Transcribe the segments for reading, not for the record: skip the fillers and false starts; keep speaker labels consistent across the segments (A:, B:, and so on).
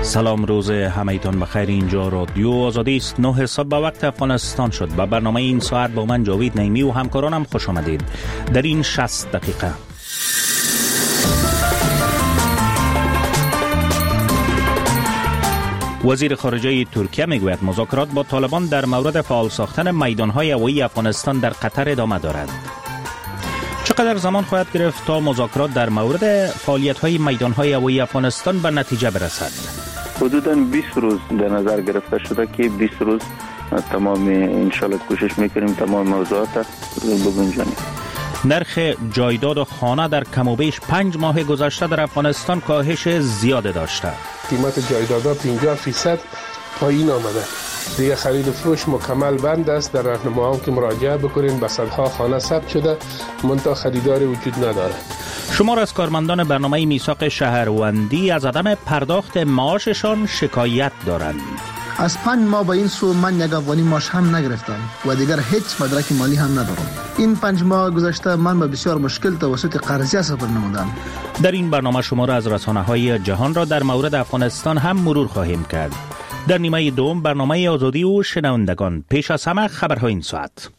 A: سلام، روز همه‌تان بخیر. اینجا رادیو آزادی است. 9 صبح به وقت افغانستان شد. به برنامه این ساعت با من جاوید نعیمی و همکارانم خوش آمدید. در این 60 دقیقه وزیر خارجه ترکیه میگوید مذاکرات با طالبان در مورد فعال ساختن میدان‌های هوایی افغانستان در قطر ادامه دارد. چقدر زمان خواهد گرفت تا مذاکرات در مورد فعالیت‌های میدان‌های هوایی افغانستان به نتیجه برسد؟
B: حدوداً 20 روز در نظر گرفته شده که 20 روز تمام انشالله کوشش میکنیم تمام موضوعات بگنجانیم.
A: نرخ جایداد و خانه در کم و بیش 5 ماه گذشته در افغانستان کاهش زیاد داشته.
C: قیمت جایدادها 50% پایین آمده. دیگه خرید و فروش مکمل بند است. در راهنماها که مراجعه بکنین به صدها خانه ثبت شده، منتها خریداری وجود نداره.
A: شمار از کارمندان برنامه میثاق شهروندی از عدم پرداخت معاششان شکایت دارند.
D: از 5 ماه به این سو من یک افغانی معاش هم نگرفتم و دیگر هیچ مدرک مالی هم ندارم. این 5 ماه گذشته من به بسیار مشکل توسط قرضه سفر نمودم.
A: در این برنامه شمار از رسانه‌های جهان را در مورد افغانستان هم مرور خواهیم کرد. در نیمه دوم برنامه آزادی و شنوندگان. پیش از همه خبرهای این ساعت.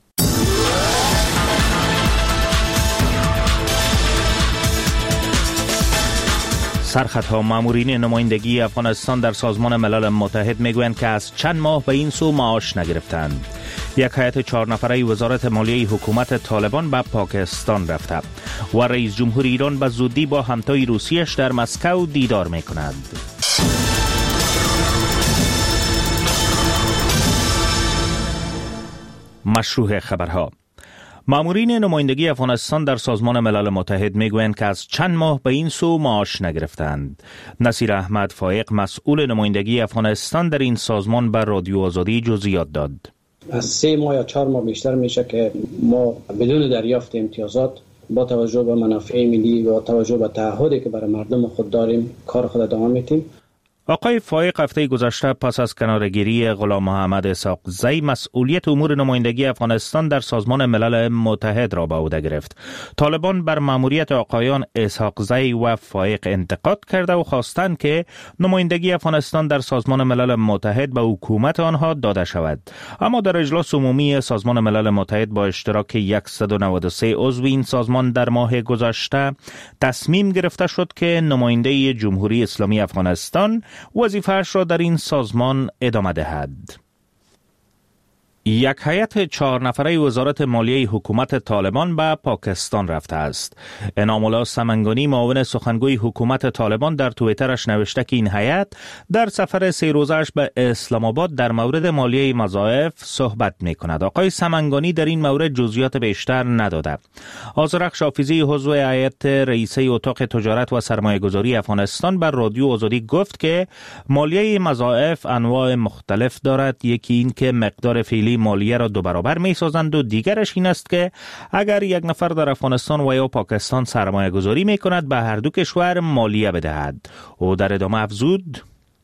A: سرخطها مامورین نمایندگی افغانستان در سازمان ملل متحد میگویند که از چند ماه به این سو معاش نگرفتند. یک هیئت 4 نفره وزارت مالیه حکومت طالبان به پاکستان رفته و رئیس جمهور ایران به زودی با همتای روسیه‌اش در مسکو دیدار میکند. مشروع خبرها. مامورین نمایندگی افغانستان در سازمان ملل متحد میگویند که از چند ماه به این سو معاش نگرفتند. نصیر احمد فایق، مسئول نمایندگی افغانستان در این سازمان، بر رادیو آزادی جزئیات داد.
E: از 3 ماه یا 4 ماه بیشتر میشه که ما بدون دریافت امتیازات با توجه به منافع ملی و توجه به تعهدی که برای مردم خود داریم کار خود ادامه میدیم.
A: آقای فایق هفته گذشته پس از کناره‌گیری غلام محمد اسحاقزی مسئولیت امور نمایندگی افغانستان در سازمان ملل متحد را به عهده گرفت. طالبان بر مأموریت آقایان اسحاقزی و فایق انتقاد کرده و خواستند که نمایندگی افغانستان در سازمان ملل متحد به حکومت آنها داده شود. اما در اجلاس عمومی سازمان ملل متحد با اشتراک 193 عضو این سازمان در ماه گذشته تصمیم گرفته شد که نماینده جمهوری اسلامی افغانستان وظیفه‌اش را در این سازمان ادامه دهد. یک هیئت 4 نفره وزارت مالیه حکومت طالبان به پاکستان رفته است. انعام الله سمنگانی، معاون سخنگوی حکومت طالبان، در توییترش نوشته که این هیئت در سفر 3 روزه‌اش به اسلام آباد در مورد مالیه مضاعف صحبت می‌کند. آقای سمنگانی در این مورد جزئیات بیشتر نداده. آذرخش حافظی، عضو هیئت رئیسه اتاق تجارت و سرمایه‌گذاری افغانستان، بر رادیو آزادی گفت که مالیه مضاعف انواع مختلف دارد. یکی این که مقدار فعلی مالیه را 2 برابر می سازند و دیگرش این است که اگر یک نفر در افغانستان و یا پاکستان سرمایه گذاری می کند به هر دو کشور مالیه بدهد. او در ادامه افزود: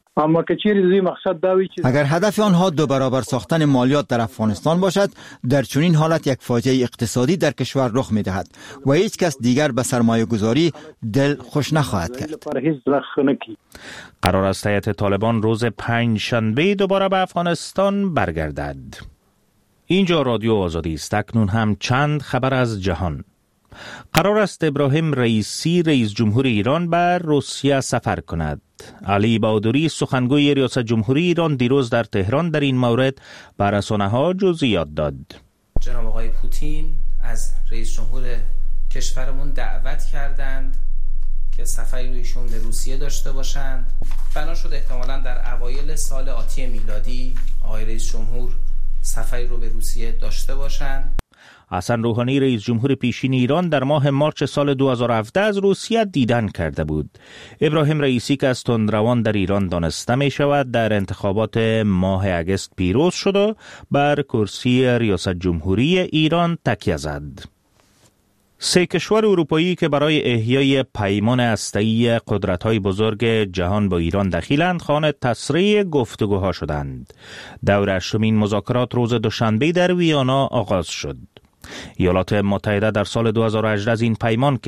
F: اگر هدف آنها 2 برابر ساختن مالیات در افغانستان باشد، در چنین حالت یک فاجعه اقتصادی در کشور رخ می دهد و هیچ کس دیگر به سرمایه گذاری دل خوش نخواهد کرد.
A: قرار است هیئت طالبان روز 5 شنبه دوباره به افغانستان برگردد. اینجا رادیو آزادی است. اکنون هم چند خبر از جهان. قرار است ابراهیم رئیسی، رئیس جمهور ایران، به روسیه سفر کند. علی بهادری، سخنگوی ریاست جمهوری ایران، دیروز در تهران در این مورد به رسانه‌ها جزئیات داد.
G: جناب آقای پوتین از رئیس جمهور کشورمون دعوت کردند که سفری رو ایشون به روسیه داشته باشند. بنا شد احتمالاً در اوایل سال آتی میلادی آقای رئیس جمهور سفری رو به روسیه داشته باشند.
A: حسن روحانی، رئیس جمهور پیشین ایران، در ماه مارچ سال 2017 از روسیه دیدن کرده بود. ابراهیم رئیسی که از تندروان در ایران دانسته می شود، در انتخابات ماه اگست پیروز شد و بر کرسی ریاست جمهوری ایران تکیه زد. 3 کشور اروپایی که برای احیای پیمان هسته‌ای قدرت‌های بزرگ جهان با ایران دخیلند، خوان تسریع گفتگوها شدند. دور 8مین مذاکرات روز دوشنبه در ویانا آغاز شد. ایالات متحده در سال 2018 از این پیمان که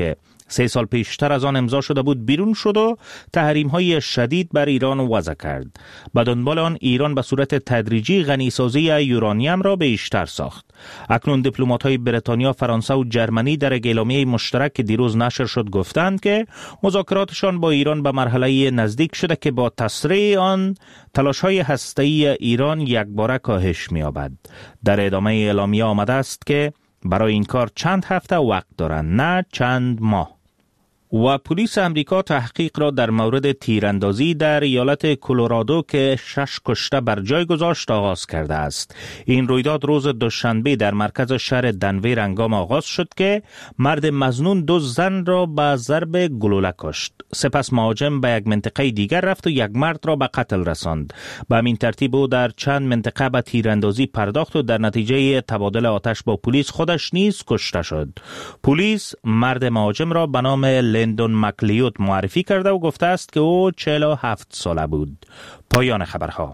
A: 3 سال پیشتر از آن امضا شده بود بیرون شد و تحریم‌های شدید بر ایران وضع کرد. به دنبال آن ایران به صورت تدریجی غنیسازی یورانیم را بیشتر ساخت. اکنون دیپلمات‌های بریتانیا، فرانسه و جرمنی در یک اعلامیه مشترک که دیروز نشر شد گفتند که مذاکراتشان با ایران به مرحله نزدیک شده که با تسریع آن تلاش‌های هسته‌ای ایران یکباره کاهش می‌یابد. در ادامه اعلامیه آمده است که برای این کار چند هفته وقت دارند، نه چند ماه. و پلیس امریکا تحقیق را در مورد تیراندازی در ایالت کلرادو که 6 کشته بر جای گذاشت آغاز کرده است. این رویداد روز دوشنبه در مرکز شهر دنور هنگام آغاز شد که مرد مظنون 2 زن را به ضرب گلوله کشت. سپس مهاجم به یک منطقه دیگر رفت و یک مرد را به قتل رساند. به همین ترتیب او در چند منطقه به تیراندازی پرداخت و در نتیجه تبادل آتش با پلیس خودش نیز کشته شد. پلیس مرد مهاجم را به نام لندون مکلیود معرفی کرده و گفته است که او 47 ساله بود. پایان خبرها.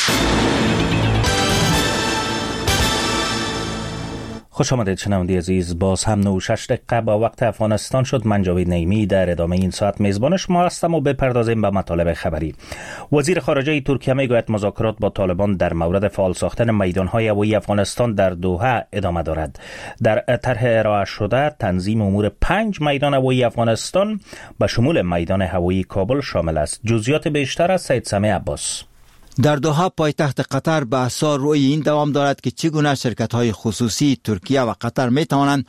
A: خوش آمدید شنونده عزیز. باز هم 9:06 دقیقه با وقت افغانستان شد. من جاوید نعیمی در ادامه این ساعت میزبان شما هستم و بپردازیم به مطالب خبری. وزیر خارجه ترکیه میگوید مذاکرات با طالبان در مورد فعال ساختن میدانهای هوایی افغانستان در دوحه ادامه دارد. در طرح ارائه شده تنظیم امور 5 میدان هوایی افغانستان به شمول میدان هوایی کابل شامل است. جزئیات بیشتر از سید سمیع عباس.
F: در دوحه پایتخت قطر بحث‌ها روی این دوام دارد که چگونه شرکت‌های خصوصی ترکیه و قطر می‌توانند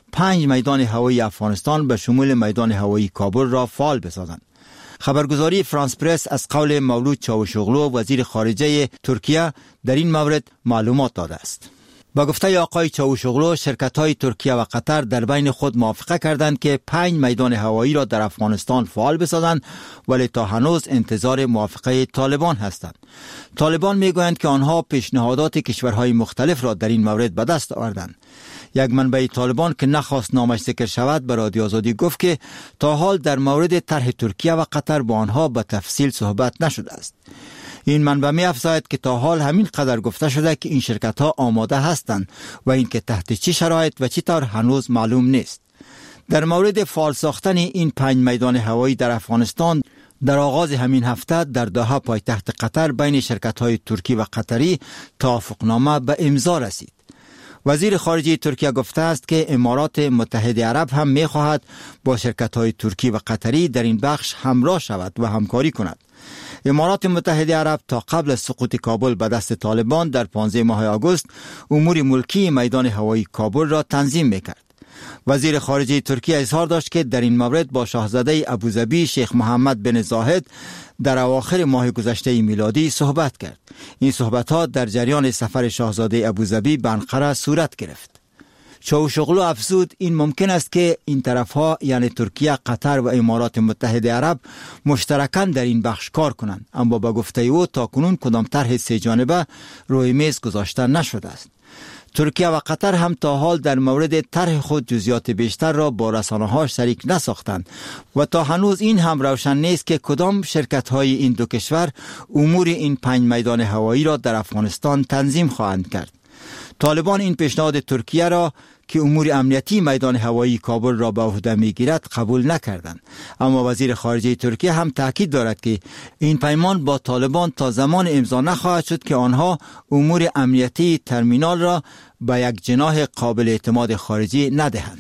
F: 5 میدان هوایی افغانستان به شمول میدان هوایی کابل را فعال بسازند. خبرگزاری فرانس پرس از قول مولود چاوشوغلو وزیر خارجه ترکیه در این مورد معلومات داده است. با گفته آقای چاوشوغلو شرکت‌های ترکیه و قطر در بین خود موافقه کردند که 5 میدان هوایی را در افغانستان فعال بسازند، ولی تا هنوز انتظار موافقه طالبان هستند. طالبان میگویند که آنها پیشنهادات کشورهای مختلف را در این مورد به دست آوردند. یک منبع طالبان که نخواست نامش ذکر شود به رادیو آزادی گفت که تا حال در مورد طرح ترکیه و قطر با آنها به تفصیل صحبت نشده است. این منبع می افزاید که تا حال همین قدر گفته شده که این شرکت ها آماده هستند و این که تحت چه شرایط و چطور هنوز معلوم نیست. در مورد فعال ساختن این 5 میدان هوایی در افغانستان در آغاز همین هفته در دوحه پایتخت قطر بین شرکت های ترکی و قطری توافقنامه به امضا رسید. وزیر خارجه ترکیه گفته است که امارات متحده عرب هم می خواهد با شرکت های ترکی و قطری در این بخش همراه شود و همکاری کند. امارات متحده عرب تا قبل از سقوط کابل به دست طالبان در 15 ماه آگوست امور ملکی میدان هوایی کابل را تنظیم میکرد. وزیر خارجه ترکیه اظهار داشت که در این مورد با شاهزاده ابوظبی شیخ محمد بن زاهد در اواخر ماه گذشته میلادی صحبت کرد. این صحبت‌ها در جریان سفر شاهزاده ابوظبی به انقره صورت گرفت. چاوشوغلو افزود این ممکن است که این طرفها یعنی ترکیه، قطر و امارات متحده عرب مشترکاً در این بخش کار کنند، اما با گفته او تاکنون کدام طرح 3 جانبه روی میز گذاشته نشده است. ترکیه و قطر هم تا حال در مورد طرح خود جزئیات بیشتر را با رسانه‌ها شریک نساختند و تا هنوز این هم روشن نیست که کدام شرکت‌های این دو کشور امور این 5 میدان هوایی را در افغانستان تنظیم خواهند کرد. طالبان این پیشنهاد ترکیه را که امور امنیتی میدان هوایی کابل را به عهده میگیرد قبول نکردند، اما وزیر خارجه ترکیه هم تاکید دارد که این پیمان با طالبان تا زمان امضا نخواهد شد که آنها امور امنیتی ترمینال را به یک جناح قابل اعتماد خارجی ندهند.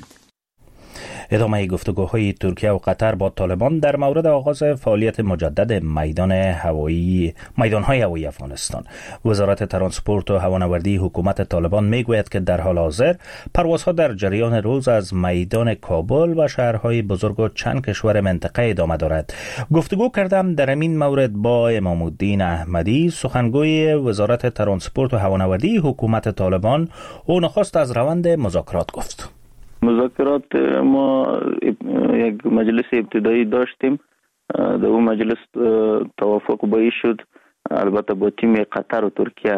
A: ادامه گفتگوهای ترکیه و قطر با طالبان در مورد آغاز فعالیت مجدد میدانهای هوایی افغانستان. وزارت ترانسپورت و هوانوردی حکومت طالبان میگوید که در حال حاضر پروازها در جریان روز از میدان کابل و شهرهای بزرگ و چند کشور منطقه ادامه دارد. گفتگو کردم در این مورد با امام الدین احمدی، سخنگوی وزارت ترانسپورت و هوانوردی حکومت طالبان. او نخست از روند مذاکرات گفت.
B: مذاکرات ما یک مجلس ابتدایی داشتیم. در اون مجلس توافق بایی شد، البته با تیم قطر و ترکیه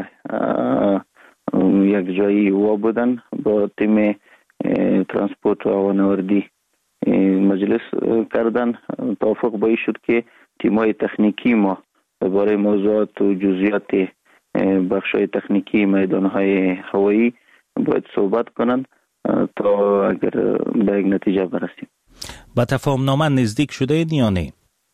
B: یک جایی وا بودن، با تیم ترانسپورت و هوانوردی مجلس کردن. توافق بایی شد که تیم‌های تکنیکی ما درباره موضوعات و جزئیات بخش‌های تکنیکی میدان‌های هوایی باید صحبت کنند تا اگر به یک نتیجه برسیم.
A: با تفاهم نامه نزدیک شده یا نه؟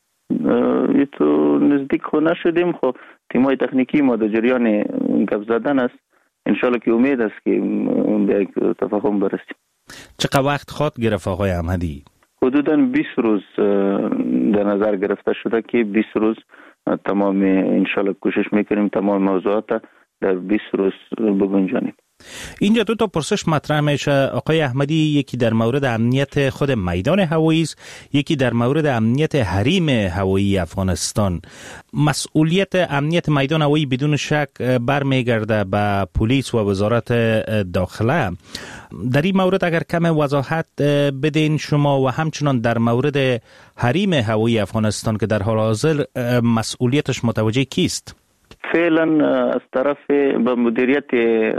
B: تو نزدیک خو نشدیم، خو تیمای تکنیکی ما در جریان گپ زدن است. انشالله که امید است که به یک تفاهم برسیم.
A: چقدر وقت خواهد گرفت آقای احمدی؟
B: حدوداً 20 روز در نظر گرفته شده که 20 روز تمام انشالله کوشش میکنیم تمام موضوعات در 20 روز بگنجانیم.
A: اینجا دو تا پرسش مطرح میشه آقای احمدی، یکی در مورد امنیت خود میدان هوایی است، یکی در مورد امنیت حریم هوایی افغانستان. مسئولیت امنیت میدان هوایی بدون شک برمیگرده به پلیس و وزارت داخله. در این مورد اگر کم وضاحت بدین شما، و همچنان در مورد حریم هوایی افغانستان که در حال حاضر مسئولیتش متوجه کیست؟
B: فعلا از طرف به مدیریت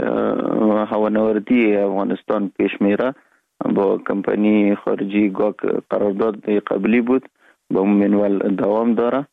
B: هوانوردی افغانستان پیش میره. با کمپانی خارجی گاک قرارداد قبلی بود، با اون منوال دوام داره.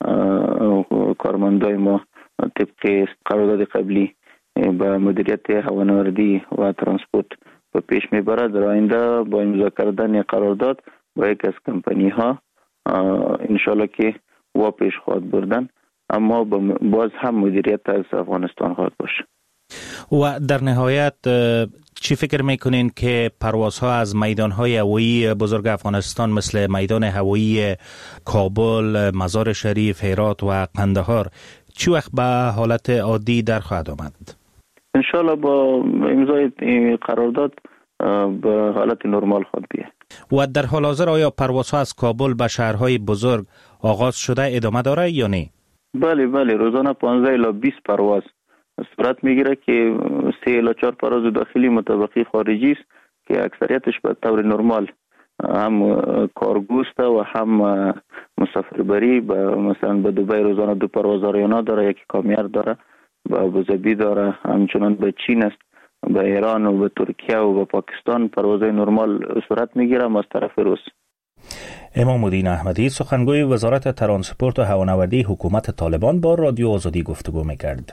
B: کارمندای ما طبق قرارداد قبلی به مدیریت هوانوردی و ترانسپورت به پیش میبره. در آینده با امضا کردن قرارداد با یک از کمپانی ها انشالله که وا پیش خواهد بردن، اما باز هم مدیریت از افغانستان خواهد باشه.
A: و در نهایت چی فکر میکنین که پروازها از میدانهای هوایی بزرگ افغانستان مثل میدان هوایی کابل، مزار شریف، هرات و قندهار چی وقت به حالت عادی در خواهد آمد؟
B: انشالله با امضای قرارداد به حالت نرمال خواهد بیاد.
A: و در حال حاضر آیا پروازها از کابل به شهرهای بزرگ آغاز شده ادامه داره یا نه؟
B: بله روزانه 15 الی 20 پرواز صورت میگیره که 3 الی 4 پرواز داخلی متبقی خارجی است که اکثریتش به طور نرمال هم کارگوست و هم مسافربری. مثلا به دبی روزانه 2 پرواز آریانا داره، یک کامیر داره، به ابوظبی داره، همچنان به چین است، به ایران و به ترکیه و به پاکستان پروازهای نرمال صورت میگیره از طرف روس.
A: امام الدین احمدی سخنگوی وزارت ترانسپورت و هوانوردی حکومت طالبان با رادیو آزادی گفتگو می‌کرد.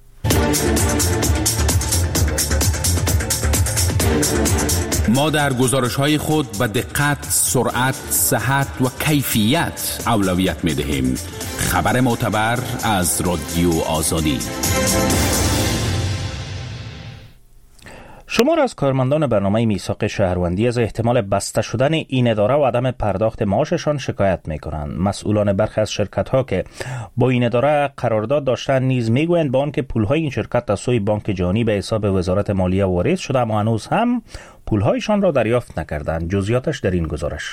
H: ما در گزارش‌های خود به دقت، سرعت، صحت و کیفیت اولویت می‌دهیم. خبر معتبر از رادیو آزادی.
A: شمار از کارمندان برنامه میثاق شهروندی از احتمال بسته شدن این اداره و عدم پرداخت معاششان شکایت می‌کنند. مسئولان برخی از شرکت‌ها که با این اداره قرارداد داشتند نیز می‌گویند با آنکه پول‌های این شرکت از سوی بانک جهانی به حساب وزارت مالیه واریز شده، اما هنوز هم پول‌هایشان را دریافت نکردند. جزئیاتش در این گزارش.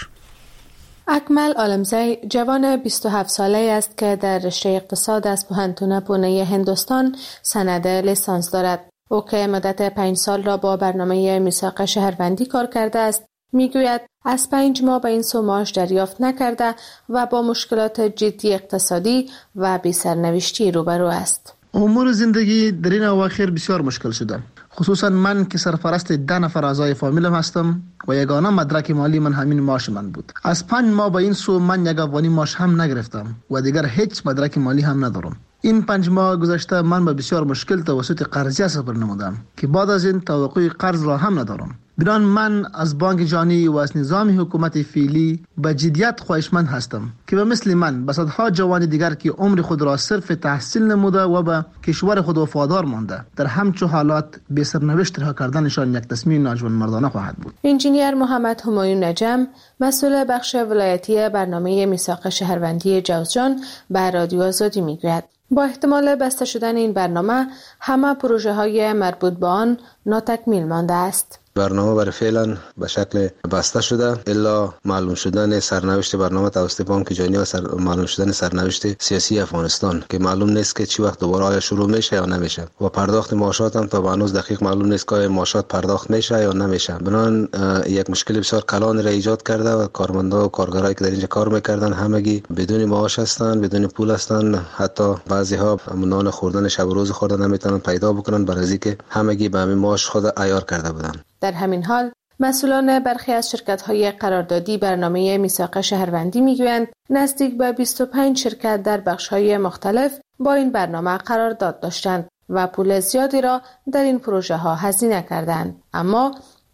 I: اکمل عالمزی جوان 27 ساله است که در رشته اقتصاد از پوهنتون پونه هندوستان سند لیسانس دارد. او که مدت 5 سال را با برنامه میثاق شهروندی کار کرده است، میگوید از 5 ماه به این سو معاش دریافت نکرده و با مشکلات جدی اقتصادی و بی سرنوشتی روبرو است.
D: امور زندگی در این اواخر بسیار مشکل شده، خصوصا من که سرپرست 10 نفر اعضای فامیلم هستم و یگانه مدرک مالی من همین معاش من بود. از 5 ماه به این سو من یک افغانی معاش هم نگرفتم و دیگر هیچ مدرک مالی هم ندارم. این 5 ماه گذشته من به بسیار مشکل توسط قرضیه سفر نمودم که بعد از این توقع قرض را هم ندارم. بنان من از بانک جهانی و از نظام حکومت فعلی به جدیت خواهشمند هستم که به مثل من به صدها جوان دیگر که عمر خود را صرف تحصیل نموده و به کشور خود وفادار مانده، در همچو حالات به سرنوشت رها کردنشان یک تصمیم ناجوانمردانه خواهد بود.
I: انجینیر محمد همایون نجم، مسئول بخش ولایتی برنامه میثاق شهروندی جوزجان، به رادیو آزادی میگوید با احتمال بسته شدن این برنامه همه پروژه های مربوط به آن ناتکمیل مانده است.
J: برنامه برای فعلا به شکل بسته شده الا معلوم شدن سرنوشت برنامه توسط بانک جهانی و معلوم شدن سرنوشت سیاسی افغانستان که معلوم نیست که چی وقت دوباره آیا شروع میشه یا نمیشه و پرداخت معاشات هم تا هنوز دقیق معلوم نیست که آیا معاشات پرداخت میشه یا نمیشه. بنابراین یک مشکل بسیار کلان را ایجاد کرده و کارمندا و کارگرایی که در اینجا کار میکردن همگی بدون معاش هستند، بدون پول هستند. حتی بعضی ها نان خوردن شب و روز خوردن نمیتونن پیدا بکنن برای اینکه همگی به همین معاش خود عیار کرده بودن.
I: در همین حال مسئولان برخی از شرکت‌های قراردادی برنامه میثاق شهروندی میگویند نزدیک به 25 شرکت در بخش‌های مختلف با این برنامه قرارداد داشتند و پول زیادی را در این پروژه ها هزینه کردند، اما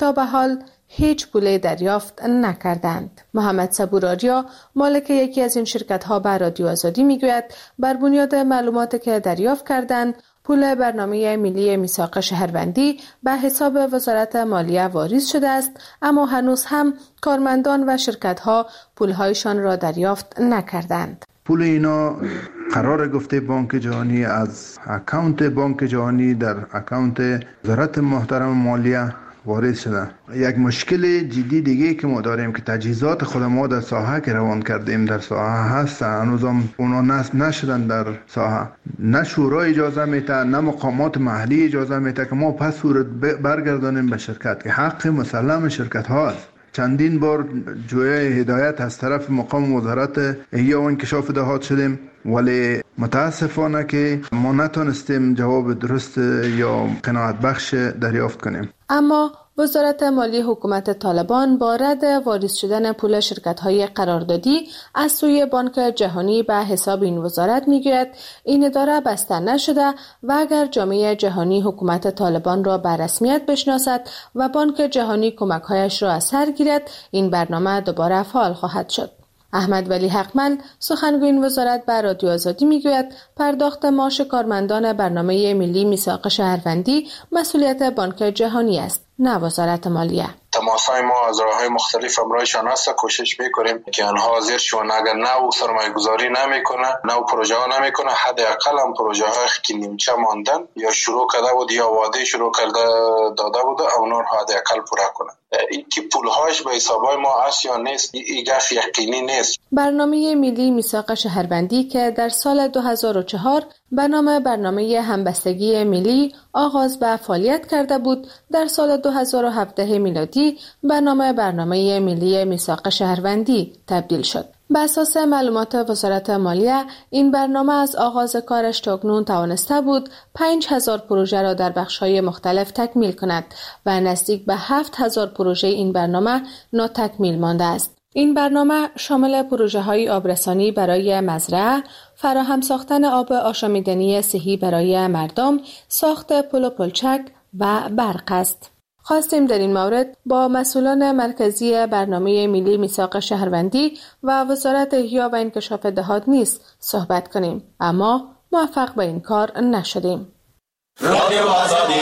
I: تا به حال هیچ پول دریافت نکردند. محمد صبور آریا مالک یکی از این شرکت‌ها به رادیو آزادی میگوید بر بنیاد معلوماتی که دریافت کردند پول برنامه ملی میثاق شهروندی به حساب وزارت مالیه واریز شده است، اما هنوز هم کارمندان و شرکت‌ها پول‌هایشان را دریافت نکردند.
K: پول اینا قرار گفته بانک جهانی از اکانت بانک جهانی در اکانت وزارت محترم مالیه وارد شده. یک مشکل جدی دیگه که ما داریم که تجهیزات خود ما در ساحه که روان کردیم در ساحه هست، هنوزم اونا نشدن در ساحه. نه شورا اجازه میده نه مقامات محلی اجازه میده که ما پس صورت برگردانیم به شرکت که حق مسلم شرکت هاست. چندین بار جویای هدایت از طرف مقام وزارت احیا و انکشاف دهات شدیم، ولی متاسفانه که ما نتونستیم جواب درست یا قناعت بخش دریافت کنیم.
I: اما وزارت مالی حکومت طالبان با رد واریز شدن پول شرکت‌های قراردادی از سوی بانک جهانی به حساب این وزارت میگوید این اداره بسته نشده و اگر جامعه جهانی حکومت طالبان را به رسمیت بشناسد و بانک جهانی کمک‌هایش را از سر گیرد، این برنامه دوباره فعال خواهد شد. احمد ولی حقمل سخنگوی این وزارت به رادیو آزادی میگوید پرداخت معاش کارمندان برنامه ملی میثاق شهروندی مسئولیت بانک جهانی است، نه وزارت مالیه.
L: تماسای ما از راه‌های مختلف همراهشان هست، کوشش میکنیم که آنها حاضر شون. اگر نه سرمایه گذاری نمیکنه نه پروژه ها نمیکنه، حداقل هم پروژه هایی که نیمچه ماندن یا شروع کرده بود یا وعده شروع کرده داده بود اونا رو حداقل پورا کنه. این که پولهاش به حسابای ما هست یا نیست این گفت یقینی نیست.
I: برنامه ملی میثاق شهروندی که در سال 2004 به نام برنامه همبستگی ملی آغاز به فعالیت کرده بود، در سال 2017 میلادی به نام برنامه ملی میثاق شهروندی تبدیل شد. به اساس معلومات وزارت مالیه این برنامه از آغاز کارش تا اکنون توانسته بود 5000 پروژه را در بخش‌های مختلف تکمیل کند و نزدیک به 7000 پروژه این برنامه ناتکمیل مانده است. این برنامه شامل پروژه‌های آبرسانی برای مزرعه، فراهم ساختن آب آشامیدنی صحی برای مردم، ساخت پل و پلچک و برق است. خواستیم در این مورد با مسئولان مرکزی برنامه ملی میثاق شهروندی و وزارت احیا و انکشاف دهات نیز صحبت کنیم، اما موفق به این کار نشدیم. رادیو آزادی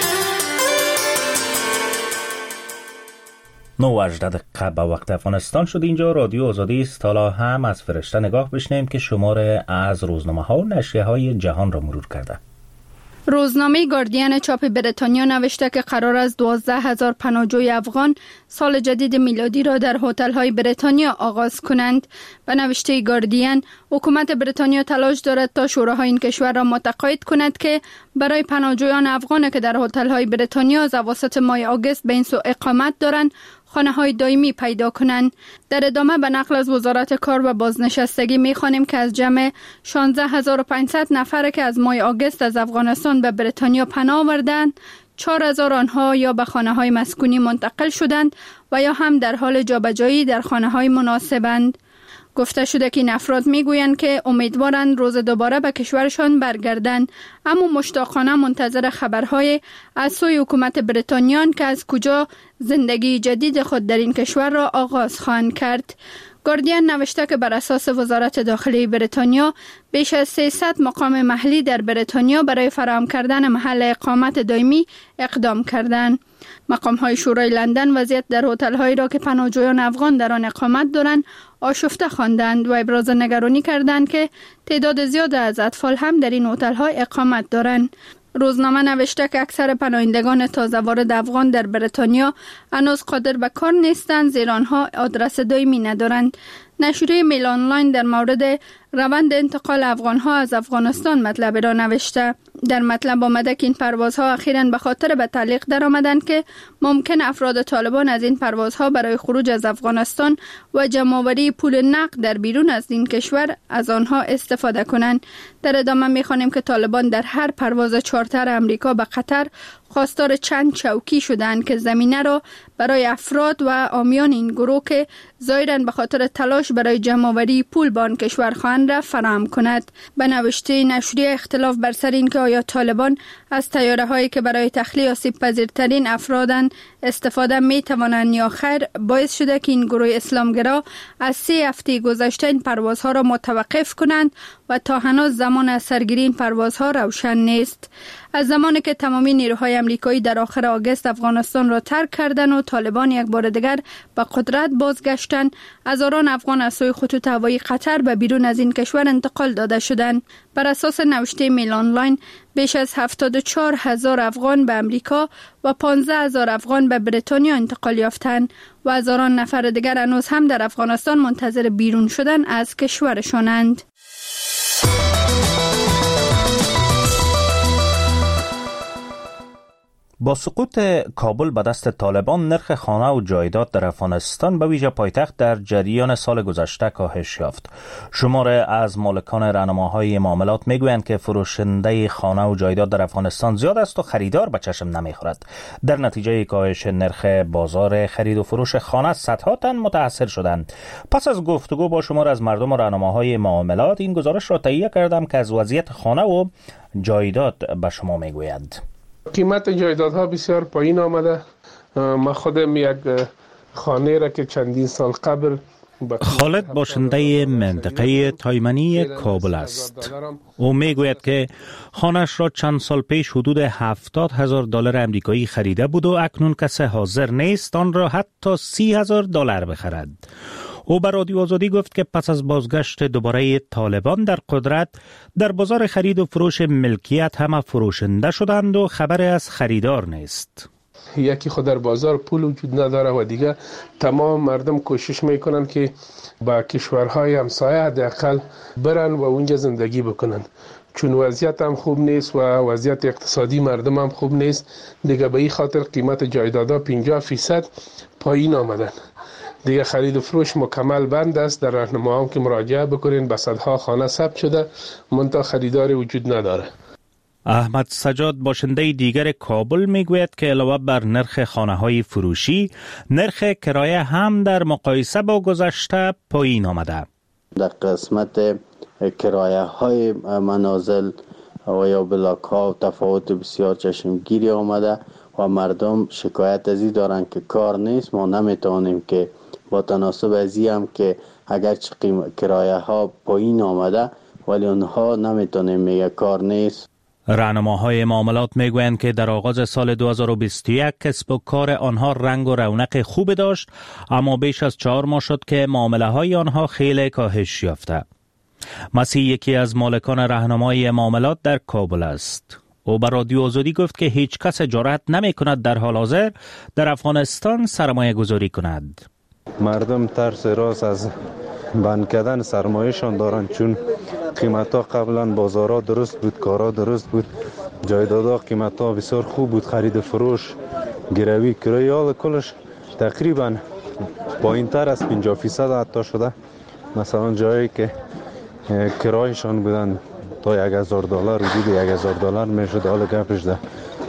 A: 9:18 دقیقه به وقت افغانستان شد. اینجا رادیو آزادی است. حالا هم از فرشته نگاه بشنیم که شماره از روزنامه ها و نشریه های جهان را مرور کرده.
M: روزنامه گاردین چاپ بریتانیا نوشته که قرار است 12,000 پناهجوی افغان سال جدید میلادی را در هتل‌های بریتانیا آغاز کنند. به نوشته گاردین، حکومت بریتانیا تلاش دارد تا شوراهای این کشور را متقاعد کند که برای پناهجویان افغان که در هتل‌های بریتانیا از اواسط ماه آگوست به این سو اقامت دارند خانه‌های دائمی پیدا کنند. در ادامه به نقل از وزارت کار و بازنشستگی می‌خوانیم که از جمع 16500 نفر که از ماه آگوست از افغانستان به بریتانیا پناه آوردند، 4000 آنها یا به خانه‌های مسکونی منتقل شدند و یا هم در حال جابجایی در خانه‌های مناسبند. گفته شده که این افراد میگویند که امیدوارند روز دوباره به کشورشان برگردند، اما مشتاقانه منتظر خبرهای از سوی حکومت بریتانیا که از کجا زندگی جدید خود در این کشور را آغاز خواهند کرد. گاردین نوشته که بر اساس وزارت داخلی بریتانیا بیش از 300 مقام محلی در بریتانیا برای فراهم کردن محل اقامت دائمی اقدام کردند. مقام‌های شورای لندن وضعیت در هتل‌هایی را که پناهجویان افغان در آن اقامت دارند آشفته خواندند و ابراز نگرانی کردند که تعداد زیاد از اطفال هم در این هتل‌ها اقامت دارند. روزنامه نوشته که اکثر پناهندگان تازه وارد افغان در بریتانیا هنوز قادر به کار نیستند، زیرا آنها آدرس دائمی ندارند. نشریه میل آنلاین در مورد روند انتقال افغان‌ها از افغانستان مطلب را نوشته. در مطلب آمده که این پروازها اخیراً به خاطر به تعلیق در آمدند که ممکن افراد طالبان از این پروازها برای خروج از افغانستان و جمع‌آوری پول نقد در بیرون از این کشور از آنها استفاده کنند. در ادامه می‌خوانیم که طالبان در هر پرواز چارتر امریکا به قطر خواستار چند چوکی شدند که زمینه را برای افراد و عامیان این گروه که ظاهراً به خاطر تلاش برای جمع‌آوری پول به آن کشور خواهند را فراهم کند. به نوشته نشریه اختلاف بر سر این که آیا طالبان از طیاره هایی که برای تخلیه آسیب پذیرترین افرادن استفاده می توانند یا خیر، باعث شده که این گروه اسلامگرا از 3 هفته گذشته این پروازها را متوقف کنند و تا هنوز زمان سرگیری این پروازها روشن نیست. از زمانی که تمامی نیروهای امریکایی در آخر آگوست افغانستان را ترک کردند و طالبان یک بار دیگر به قدرت بازگشتند، هزاران افغان از سوی خطوط هوایی قطر به بیرون از این کشور انتقال داده شدند. بر اساس نوشته میل آنلاین بیش از 74,000 افغان به امریکا و 15,000 افغان به بریتانیا انتقال یافتند و هزاران نفر دیگر هنوز هم در افغانستان منتظر بیرون شدن از کشورشانند.
A: با سقوط کابل به دست طالبان، نرخ خانه و جایداد در افغانستان به ویژه پایتخت در جریان سال گذشته کاهش یافت. شماری از مالکان راهنماهای معاملات میگویند که فروشنده خانه و جایداد در افغانستان زیاد است و خریدار به چشم نمیخورد. در نتیجه کاهش نرخ بازار خرید و فروش خانه صدها تن متاثر شدند. پس از گفتگو با شمار از مردم و راهنماهای معاملات، این گزارش را تهیه کردم که از وضعیت خانه و جایداد به شما میگویند.
C: قیمت جایدادها بسیار پایین آمده. من خودم یک خانه را که چندین سال قبل
A: خالد باشنده منطقه تایمنی کابل است. او میگوید که خانه‌اش را چند سال پیش حدود $70,000 امریکایی خریده بود و اکنون کسی حاضر نیست آن را حتی $30,000 بخرد. او به رادیو آزادی گفت که پس از بازگشت دوباره طالبان در قدرت، در بازار خرید و فروش ملکیت همه فروشنده شدند و خبری از خریدار نیست.
C: یکی خود در بازار پول وجود نداره و دیگه تمام مردم کوشش میکنن که با کشورهای همسایه حداقل برن و اونجا زندگی بکنن، چون وضعیت هم خوب نیست و وضعیت اقتصادی مردم هم خوب نیست دیگه. به این خاطر قیمت جایدادها 50% پایین آمدن دیگه. خرید و فروش مکمل بند است. در راهنماها که مراجعه بکنین به صدها خانه ثبت شده، منتها خریداری وجود نداره.
A: احمد سجاد باشنده دیگر کابل میگوید که علاوه بر نرخ خانه‌های فروشی، نرخ کرایه هم در مقایسه با گذشته پایین آمده.
N: در قسمت کرایه های منازل و یا بلاک ها تفاوت بسیار چشمگیری آمده و مردم شکایت از این دارن که کار نیست. ما نمیتونیم که با تناسب از این هم که اگرچه کرایه ها پایین آمده ولی اونها نمیتونیم میگه کار نیست.
A: راهنماهای معاملات میگویند که در آغاز سال 2021 کسب و کار آنها رنگ و رونق خوب داشت، اما بیش از 4 ماه شد که معامله های آنها خیلی کاهش یافته. مسیح یکی از مالکان راهنمای معاملات در کابل است. او به رادیو آزادی گفت که هیچ کس جرأت نمی کند در حال حاضر در افغانستان سرمایه گذاری کند.
O: مردم ترس راست از بند کردن سرمایه‌شان دارند، چون قیمت‌ها قبلا بازارها درست بود، کارها درست بود، جایدادها قیمت‌ها بسیار خوب بود، خرید فروش، گروی، کرایه کلش تقریبا پایین‌تر از 50% حتی شده. مثلا جایی که کرایشان بودن تا $1,000 حدود $1,000 میشد، حالا گپش ده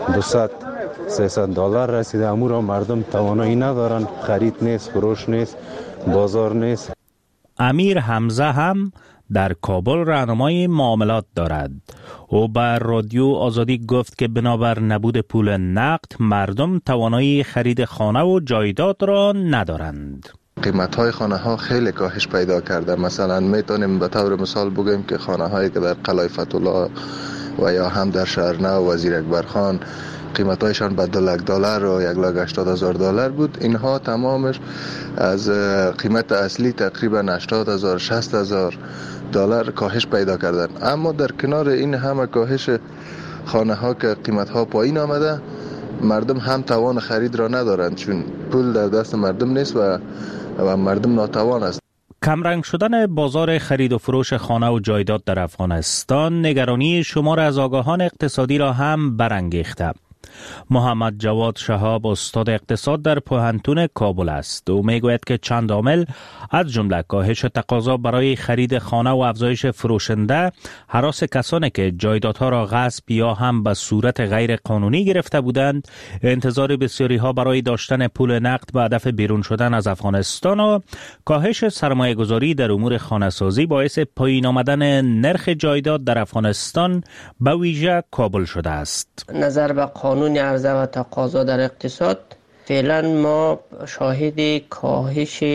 O: $200-300 رسیده. امور مردم توانایی ندارن، خرید نیست، فروش نیست، بازار نیست.
A: امیر حمزه هم در کابل راهنمای معاملات دارد. او بر رادیو آزادی گفت که بنابر نبود پول نقد مردم توانایی خرید خانه و جایداد را ندارند.
P: قیمت‌های خانه‌ها خیلی کاهش پیدا کرده. مثلا میتونیم به طور مثال بگیم که خانه‌هایی که در قلعه فتح‌الله و یا هم در شهرنو و وزیر اکبرخان قیمت‌هایشان به $200,000 و $180,000 بود، اینها تمامش از قیمت اصلی تقریبا $80,000-60,000 کاهش پیدا کردن. اما در کنار این همه کاهش خانه‌ها که قیمت‌ها پایین آمده، مردم هم توان خرید را ندارند، چون پول در دست مردم نیست و مردم ناتوان است.
A: کمرنگ شدن بازار خرید و فروش خانه و جایداد در افغانستان نگرانی شمار از آگاهان اقتصادی را هم برانگیخته. محمد جواد شهاب استاد اقتصاد در پوهنتون کابل است. او میگوید که چند عامل از جمله کاهش تقاضا برای خرید خانه و افزایش فروشنده، هراس کسانی که جایدادها را غصب یا هم به صورت غیر قانونی گرفته بودند، انتظار بسیاری ها برای داشتن پول نقد به هدف بیرون شدن از افغانستان و کاهش سرمایه گذاری در امور خانه سازی باعث پایین آمدن نرخ جایداد در افغانستان به ویژه کابل شده است.
Q: نظر به قانون عرضه و تقاضا در اقتصاد، فعلا ما شاهد کاهش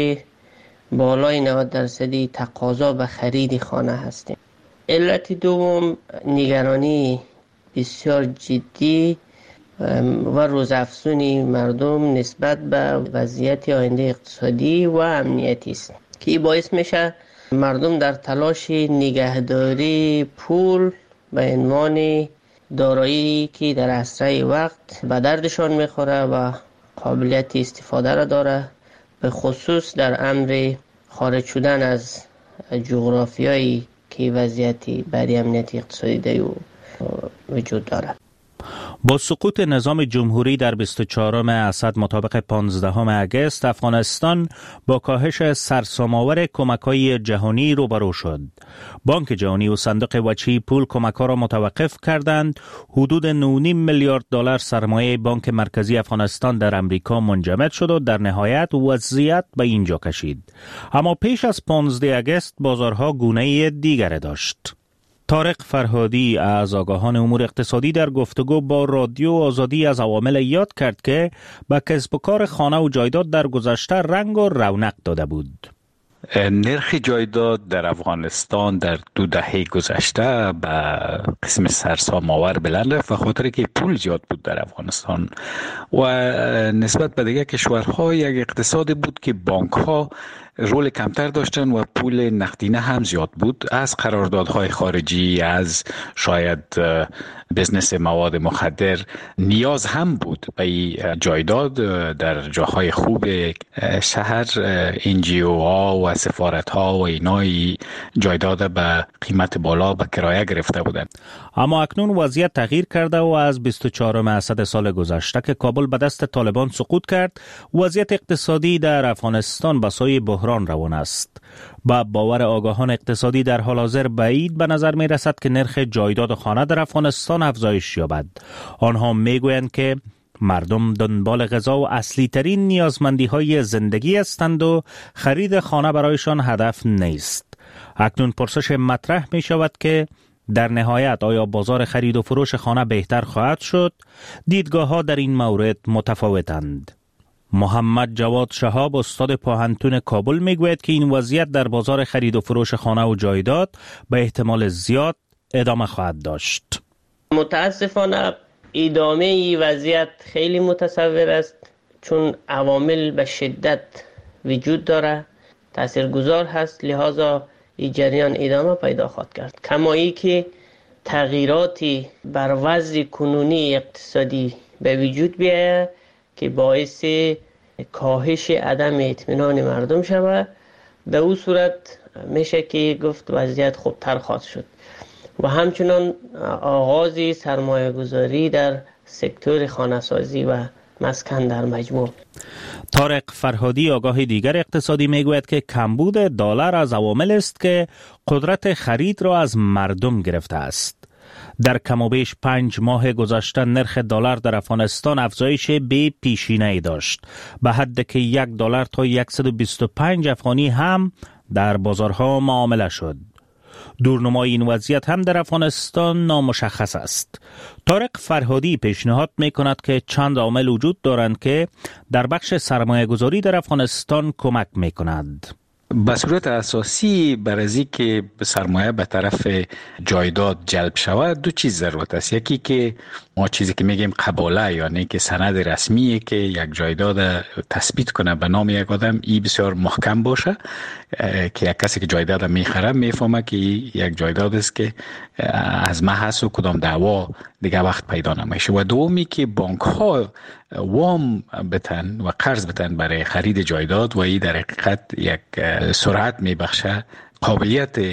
Q: بالای 90% تقاضا به خرید خانه هستیم. علت دوم نگرانی بسیار جدی و روزافزون مردم نسبت به وضعیت آینده اقتصادی و امنیتی است که باعث میشه مردم در تلاش نگهداری پول به عنوان دارایی که در اسرع وقت به دردشان میخوره و قابلیت استفاده را داره، به خصوص در امر خارج شدن از جغرافیایی که وضعیتی برای امنیت اقتصادی در وجود داره.
A: با سقوط نظام جمهوری در 24 اسد مطابق 15 اگست، افغانستان با کاهش سرسام‌آور کمک‌های جهانی روبرو شد. بانک جهانی و صندوق وچی پول کمک‌ها را متوقف کردند. حدود 9.5 میلیارد دلار سرمایه بانک مرکزی افغانستان در امریکا منجمد شد و در نهایت وضعیت به اینجا کشید. اما پیش از 15 اگست بازارها گونه دیگر داشت. طارق فرهادی از آگاهان امور اقتصادی در گفتگو با رادیو آزادی از عوامل یاد کرد که به کسب و کار خانه و جایداد در گذشته رنگ و رونق داده بود.
R: نرخ جایداد در افغانستان در 2 دهه گذشته به قسم سرسام‌آور بلند رفت و خاطر که پول زیاد بود در افغانستان و نسبت به دیگر کشورها یک اقتصادی بود که بانک‌ها رول کمتر داشتن و پول نقدینه هم زیاد بود، از قراردادهای خارجی، از شاید بزنس مواد مخدر نیاز هم بود به جایداد در جاهای خوب شهر. NGO ها و سفارت ها و اینای جایداد به قیمت بالا به کرایه گرفته بودند.
A: اما اکنون وضعیت تغییر کرده و از 24 اسد سال گذشته که کابل به دست طالبان سقوط کرد، وضعیت اقتصادی در افغانستان به سوی بحران روان است. با باور آگاهان اقتصادی در حال حاضر بعید به نظر می رسد که نرخ جایداد خانه در افغانستان افزایش یابد. آنها می گویند که مردم دنبال غذا و اصلی ترین نیازمندی های زندگی هستند و خرید خانه برایشان هدف نیست. اکنون پرسش مطرح می شود که در نهایت آیا بازار خرید و فروش خانه بهتر خواهد شد؟ دیدگاه ها در این مورد متفاوتند. محمد جواد شهاب استاد پوهنتون کابل میگوید که این وضعیت در بازار خرید و فروش خانه و جایداد به احتمال زیاد ادامه خواهد داشت.
Q: متاسفانه ادامه این وضعیت خیلی متصور است، چون عوامل به شدت وجود داره، تاثیرگذار هست، لحاظا این جریان ادامه پیدا خواهد کرد. کما ای که تغییراتی بر وضع کنونی اقتصادی به وجود بیاید که باعث کاهش عدم اطمینان مردم شود، به او صورت میشه که گفت وضعیت خوبتر خواهد شد و همچنان آغاز سرمایه گذاری در سکتور خانه‌سازی و مسکن در مجموع.
A: طارق فرهادی آگاه دیگر اقتصادی میگوید که کمبود دلار از عوامل است که قدرت خرید را از مردم گرفته است. در کم و بیش 5 ماه گذشته نرخ دلار در افغانستان افزایش بی پیشینه‌ای داشت، به حدی که $1 تا 125 افغانی هم در بازارها معامله شد. دورنمای این وضعیت هم در افغانستان نامشخص است. طارق فرهادی پیشنهاد می‌کند که چند عامل وجود دارند که در بخش سرمایه‌گذاری در افغانستان کمک می‌کنند.
R: به صورت اساسی برای از اینکه سرمایه به طرف جایداد جلب شود 2 چیز ضرورت است. یکی که ما چیزی که میگیم قباله، یعنی که سند رسمیه که یک جایداد تثبیت کنه به نام یک آدم، این بسیار محکم باشه که یک کسی که جایداد میخره میفهمه که یک جایداد است که از ما هست و کدام دعوا دیگه وقت پیدا نمیشه. و دومی که بانک ها وام بتن و قرض بتن برای خرید جایداد و این در حقیقت یک سرعت میبخشه قابلیت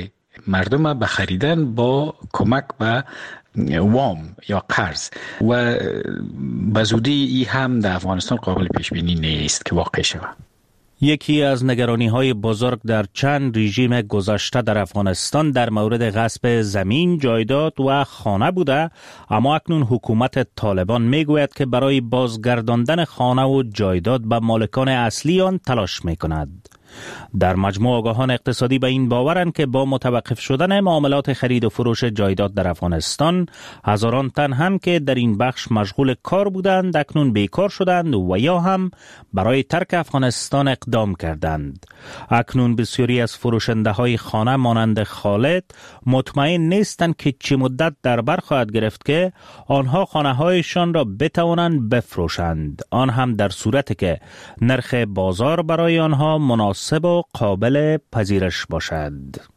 R: مردم به خریدن با کمک به وام یا قرض و به زودی این هم در افغانستان قابل پیش بینی نیست که واقع شود.
A: یکی از نگرانی‌های بزرگ در چند رژیم گذشته در افغانستان در مورد غصب زمین، جایداد و خانه بوده، اما اکنون حکومت طالبان میگوید که برای بازگرداندن خانه و جایداد به مالکان اصلی آن تلاش میکند. در مجموع آگاهان اقتصادی به این باورند که با متوقف شدن معاملات خرید و فروش جایداد در افغانستان، هزاران تن هم که در این بخش مشغول کار بودند اکنون بیکار شدند و یا هم برای ترک افغانستان اقدام کردند. اکنون بسیاری از فروشنده های خانه مانند خالد مطمئن نیستند که چه مدت در بر خواهد گرفت که آنها خانه هایشان را بتوانند بفروشند، آن هم در صورتی که نرخ بازار برای آنها مناسب و قابل پذیرش باشد.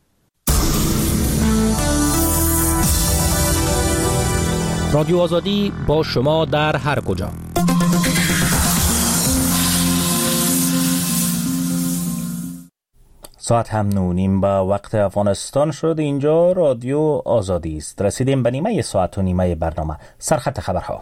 S: رادیو آزادی با شما در هر کجا.
A: ساعت هم 9:30 به وقت افغانستان شد. اینجا رادیو آزادی است. رسیدیم به نیمه ساعت و نیمه برنامه. سرخط خبرها.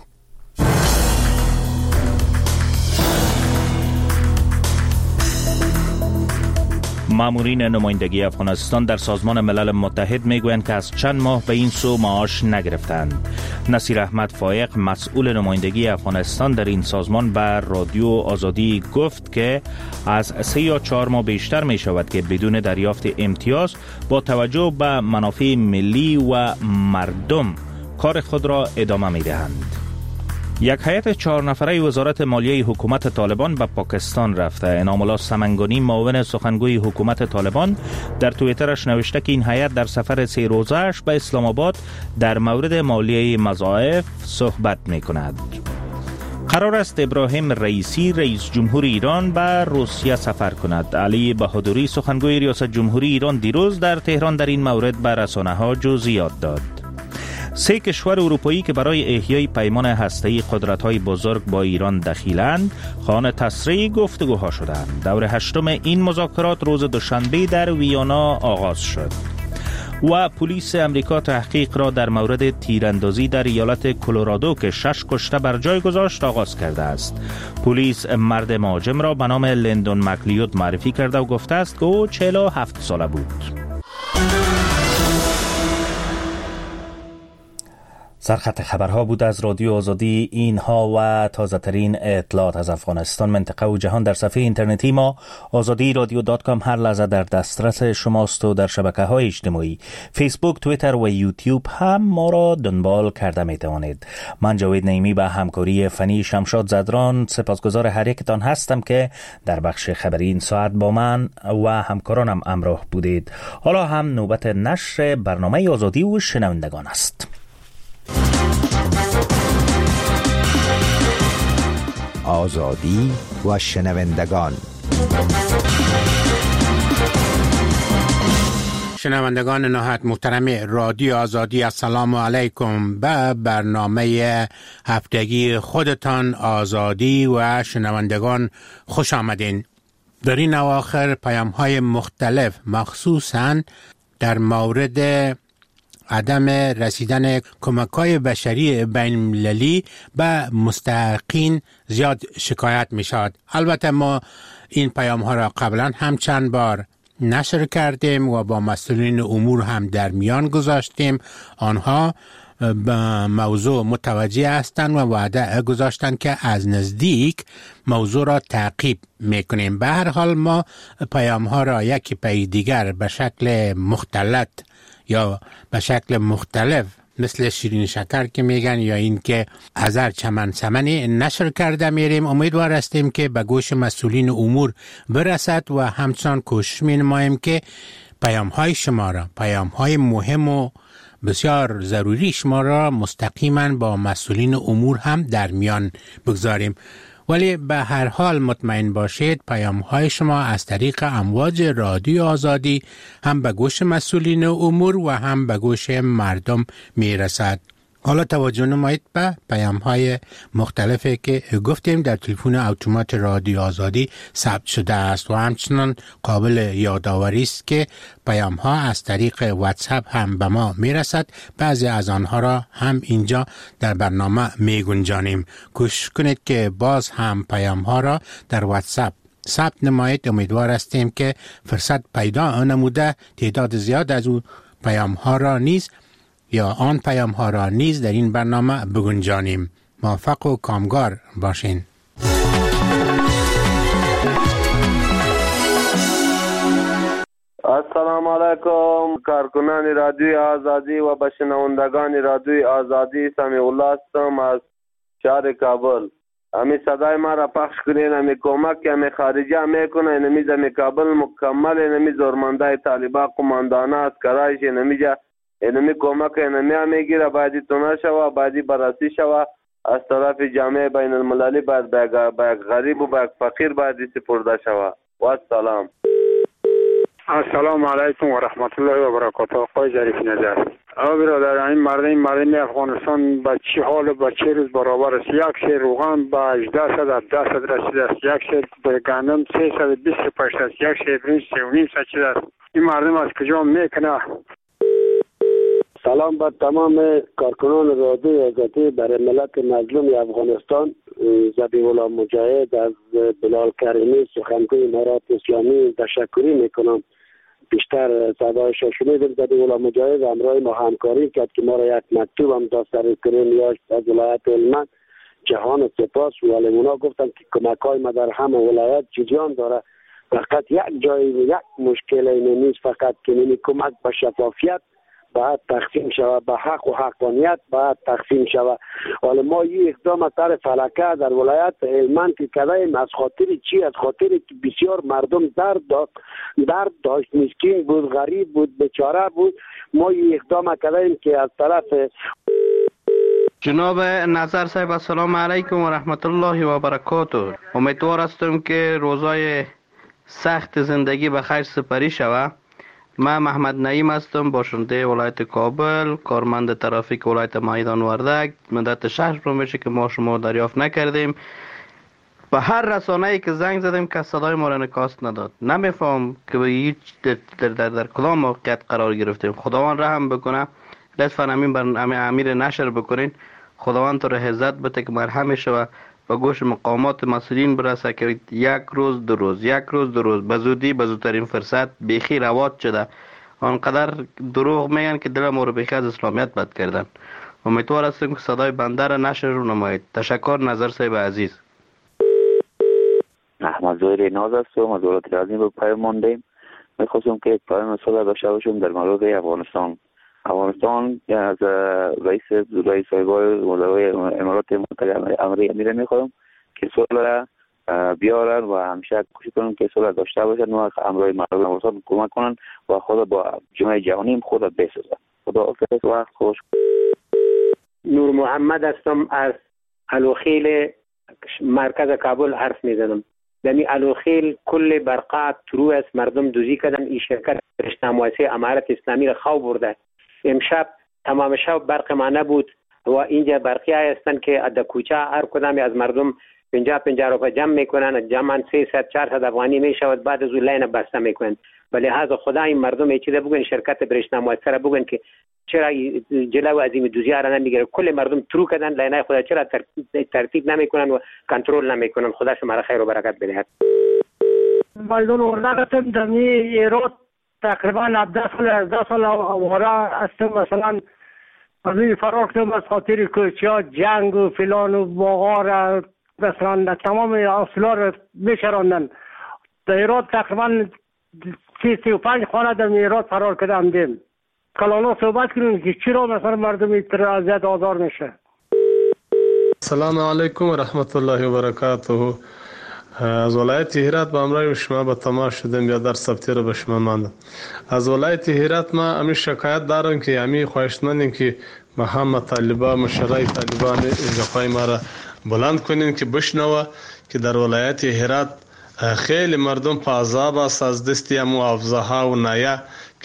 A: مامورین نمایندگی افغانستان در سازمان ملل متحد میگویند که از چند ماه به این سو معاش نگرفتند. نصیر احمد فایق مسئول نمایندگی افغانستان در این سازمان بر رادیو آزادی گفت که از 3 یا 4 ماه بیشتر می شود که بدون دریافت امتیاز با توجه به منافع ملی و مردم کار خود را ادامه می دهند. یک هیئت 4 نفره وزارت مالیه حکومت طالبان به پاکستان رفته. انعام الله سمنگانی معاون سخنگوی حکومت طالبان در توییترش نوشته که این هیئت در سفر 3 روزه‌اش به اسلام آباد در مورد مالیه مضاعف صحبت می کند. قرار است ابراهیم رئیسی رئیس جمهور ایران به روسیه سفر کند. علی بهادری سخنگوی ریاست جمهوری ایران دیروز در تهران در این مورد به رسانه‌ها جزئیات داد. 3 کشور اروپایی که برای احیای پیمان هسته‌ای قدرت‌های بزرگ با ایران دخیلند، خواهان تسریع گفتگوها شدند. دور 8م این مذاکرات روز دوشنبه در ویانا آغاز شد. و پلیس امریکا تحقیق را در مورد تیراندازی در ایالت کلرادو که 6 کشته بر جای گذاشت آغاز کرده است. پلیس مرد مهاجم را به نام لندون مکلیود معرفی کرده و گفته است که او 47 ساله بود. سرخط خبرها بود از رادیو آزادی. اینها و تازه ترین اطلاعات از افغانستان، منطقه و جهان در صفحه اینترنتی ما azadiiradio.com هر لحظه در دسترس شماست و در شبکه‌های اجتماعی فیسبوک، توییتر و یوتیوب هم ما را دنبال کرده می توانید. من جاوید نعیمی به همکاری فنی شمشاد زدران سپاسگزار هر یکتان هستم که در بخش خبری این ساعت با من و همکارانم همراه بودید. حالا هم نوبت نشر برنامه آزادی و شنوندگان است.
T: آزادی و شنوندگان.
U: شنوندگان نهایت محترم رادیو آزادی، السلام علیکم. به برنامه هفتگی خودتان آزادی و شنوندگان خوش آمدین. در این اواخر پیام‌های مختلف مخصوصاً در مورد عدم رسیدن کمک‌های بشری بین‌المللی به مستحقین زیاد شکایت می‌شود. البته ما این پیام‌ها را قبلا هم چند بار نشر کردیم و با مسئولین امور هم در میان گذاشتیم. آنها به موضوع متوجه هستند و وعده گذاشتند که از نزدیک موضوع را تعقیب می‌کنیم. به هر حال ما پیام‌ها را یکی پی دیگر به شکل مختلط یا به شکل مختلف مثل شیرین شکر که میگن یا این که ازر چمن سمنی نشر کرده میریم. امیدوار هستیم که به گوش مسئولین امور برسد و همچنان کوشش مینماییم که پیام‌های شما را، پیام‌های مهم و بسیار ضروری شما را مستقیما با مسئولین امور هم در میان بگذاریم. ولی به هر حال مطمئن باشید پیام‌های شما از طریق امواج رادیو آزادی هم به گوش مسئولین امور و هم به گوش مردم میرسد. حالا توجه نمایید به پیام های مختلفی که گفتیم در تلفن اتومات رادیو آزادی ثبت شده است و همچنان قابل یادآوری است که پیام ها از طریق واتساپ هم به ما میرسد. بعضی از آنها را هم اینجا در برنامه می گنجانیم. کوشش کنید که باز هم پیام ها را در واتساپ ثبت نمایید. امیدوار هستیم که فرصت پیدا نموده تعداد زیاد از او پیام ها را نیز یا آن پیام ها را نیز در این برنامه بگنجانیم. موفق و کامگار باشین.
E: السلام علیکم کارکنان رادیوی آزادی و بشنوندگان رادیوی آزادی. سمیع الله هستم از شهر کابل. امی صدای ما را پخش کنین. امی کمک که امی خارجه میکنه اینمیز امی کابل مکمل اینمی زورمنده طالبا قماندانه از کرایش اینمی کمک اینمی هم میگیره. بایدی تونه شوه، بایدی براسی شوه از طرف جامعه بین المللی. باید به غریب و به فقیر بایدی سپرده شوه. و السلام.
V: السلام علیکم و رحمت الله و برکاته. آقای ظریف نظر. برادر، این مردم افغانستان به چه حال و به چه روز برابر است؟ یک سیر روغن به 1800 رسیده است، یک سیر گندم 328 است، یک سیر برنج 3.5 شده است. این مردم از کجا میکنه؟
W: سلام به تمام کارکنان رادیوی آزادی برای ملت مظلوم افغانستان. ذبیح الله مجاهد از بلال کریمی سخنگوی امارات اسلامی تشکری میکنم. بیشتر صدایش شنیدیم. ذبیح الله مجاهد همراه ما همکاری کرد که ما را یک مکتوب هم داستر کریم یاشت از ولایت هلمند. جهان سپاس و علمونا گفتن که کمک های ما در همه ولایت جریان داره. فقط یک جایی یک مشکل اینه نیست، فقط که نمی کمک به شفافیت باید تقسیم شود، به حق و حقانیت باید تقسیم شود. حالا ما این اقدام از طرف فلکه در ولایت هلمند که کردیم از خاطر چی؟ از خاطر که بسیار مردم درد داشت، مسکین بود، غریب بود، بیچاره بود. ما این اقدام کردیم که از طرف
X: جناب نظر صاحب السلام علیکم و رحمت الله و برکاته. امیدوار هستم که روزای سخت زندگی به خیر سپری شود. من محمد نعیم هستم، باشنده ولایت کابل، کارمند ترافیک ولایت میدان وردک. مدت شهر رو میشه که ما شما دریافت نکردیم. به هر رسانه‌ای که زنگ زدیم که صدای ما را نکاست نداد. نمیفهم که به هیچ در کدام موقعیت قرار گرفتیم. خداوند رحم بکنه. لطفاً امیر نشر بکنین. خداوند تو را عزت بده که مرهم شوه و گوش مقامات مسئولین برسه که یک روز دو روز به زودی به زودترین فرصت بیخی روات شده. آنقدر دروغ میگن که دل ما رو بیخی از اسلامیت بد کردن. امیدوار هستیم که صدای بنده را نشر رو نمایید. تشکر نظر صاحب عزیز.
B: احمد زهیر ناز هستم از ولایت غزنی به پیام ماندیم. میخواستم که یک پیام صلح داشته باشم در مورد افغانستان از رئیس سایبای امارات متحده امیر میخواهم که صلح بیارن و همیشه کوشش کنن که صلح داشته باشن و امرای مردم افغانستان کمک کنن و خود با جامعه جهانی خود بسازن. خدا حافظ، وقت خوش.
Y: نور محمد هستم از الوخیل مرکز کابل حرف میزنم. دمی الوخیل کل برقات ترو است، مردم دوزی کردن. این شرکت رشته‌مؤسسه امارت اسلامی را خواب برده. امشب تمام شب برق ما نبود و اینجا برقی هستند که در کوچه هر کدام از مردم 50 روپیه جمع میکنن. جمعا 300-400 افغانی میشود. بعد از اون لاین بسته میکنن. ولی لحاظ خدا این مردم یه چیزا بگن، شرکت برشنا مؤسسه بگن که چرا جلو عظیم دوزی را نمیگیره. کل مردم ترو کردن لاینای خدا، چرا ترتیب نمیکنن و کنترل نمیکنن. خدا شما را خیر و برکت بدهد.
Z: مردم وردگتم دمی ایراد تقریبا 10 سال وارا هستم. مثلا از این فرار کردم از خاطر کوچه جنگ و فلان و باغا مثلا تمام اصلا رو میشراندن. در ایراد تقریبا 35 خانه در ایراد فرار کردم. دیم کلانا صحبت کنیم که چرا مثلا مردم اینطور اذیت آزار میشه.
C: سلام علیکم و رحمت الله و برکاته. از ولایت هرات با امرای شما به تماس شدم یا در ثبتی رو به شما ماندم. از ولایت هرات ما امی شکایت دارم که امی خواهشمندیم که ما هم طالبان مشرای طالبان جفای ما را بلند کنین که بشنوه که در ولایت هرات خیلی مردم په عذاب است از دستی امو افزاها و نایه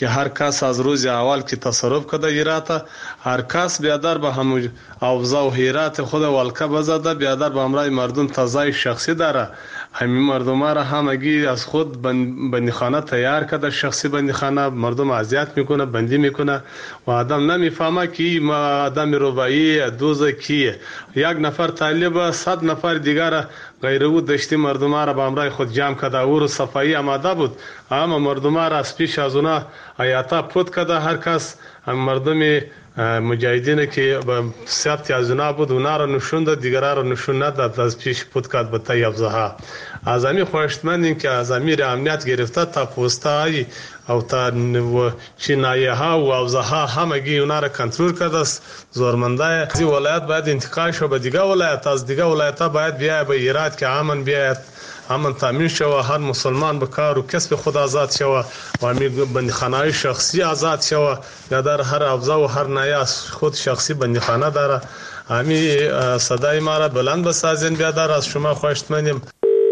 D: که هر کس از روز اول که تصرف کرده ایرات، هر کس بیادر به هم اوضاع و حیرات خود ولکه بزده، بیادر به امرای مردم تضای شخصی داره. همین مردم را همگی از خود بندیخانه تیار کرده، شخصی بندیخانه، مردم اذیت میکنه، بندی میکنه و آدم نمیفهمه که این آدم ربایی دوزه کیه. یک نفر طالب 100 نفر دیگر غیر او دشتی مردم را به امرای خود جمع کرده، او رو صفایی آماده بود، اما مردم را از پیش از اونا آیاتا پود کرده. هر کس مردم مجاهدین که به سبت از اونا بود اونا را نشون داد، دیگران را نشون نداد، از پیش پود کرد به تای افزاها. از همی خواهشمندیم که از امیر امنیت گرفته تا پوستای او تا چینایه ها و افزاها همگی اونا را کنترل کرده است. زورمنده از این ولایت باید انتقال شو به دیگه ولایت، از دیگه ولایت ها باید بیاید به ایراد که امن بیاید، امن تامین شوه، هر مسلمان به کار و کسب خود آزاد شوه و همین بندیخانه شخصی آزاد شوه. در هر افزا و هر نایه از خود شخصی بندیخانه داره. همین صدای ما را بلند بسازین بیادر، از شما خواهشمندیم.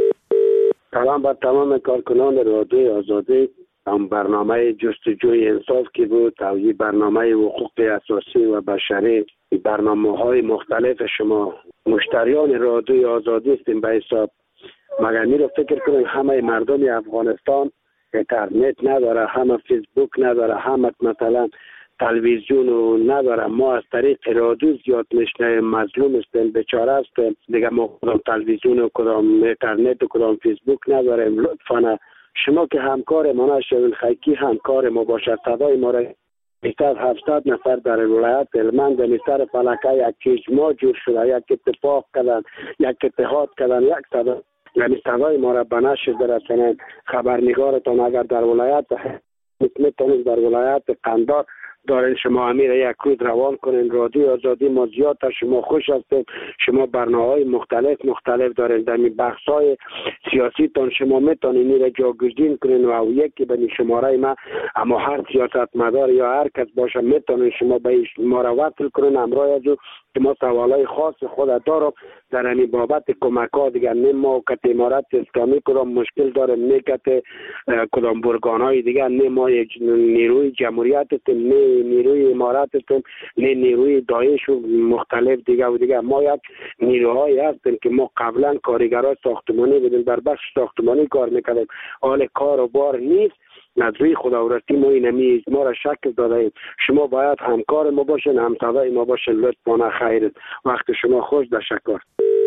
W: سلام بر تمام کارکنان رادیوی آزادی. هم برنامه جستجوی انصاف که بود، توی برنامه حقوق اساسی و بشری، برنامه‌های مختلف شما مشتریان رادیوی آزادی هستیم. به حساب مگر می رو فکر کنیم همه مردم افغانستان اینترنت نداره، همه فیسبوک نداره، همه مثلا تلویزیون نداره. ما از طریق رادیو زیاد میشنویم، مظلوم هستیم، بیچاره هستیم دیگه. ما کدام تلویزیون و کدام اینترنت و کدام فیسبوک نداریم. لطفاً شما که همکار ما نشوین، خیکی همکار ما باشد. صدای ما را بیشتر 700 نفر در ولایت هلمند در سر فلکه یک اجماع جور شده، یک اتفاق کردن، یک اتحاد کردن، یک صدا، یعنی صدای ما را به نشر برسانید. خبرنگارتان اگر در ولایت میتونید در ولایت قندار دارین، شما امیر یک روز روان کنین. رادیو آزادی ما زیاد تا شما خوش هستیم. شما برنامه‌های مختلف دارین. در این بحث‌های سیاسی تان شما میتونین میره جاگزین کنین و یکی به شماره ما، اما هر سیاستمدار یا هر کس باشه میتونین شما به ما را وصل کنین همراه از او که ما سوالای خاص خود دارم در این بابت کمک‌ها دیگر. نه ما که امارت اسلامی کدام مشکل داریم، نه که کدام برگان‌های دیگر، نه ما نیروی جمهوریت هستیم، نه نیروی امارت هستیم، نه نیروی داعش و مختلف دیگر. ما یک نیروهایی هستیم که ما قبلا کارگرای ساختمانی بودیم، در بخش ساختمانی کار میکردیم، حال کار و بار نیست. از روی خداوندی ما اینمی ما را شکل دادیم. شما باید همکار ما باشین، همصدای ما باشین. لطفاً خیر، وقت شما خوش. تشکر.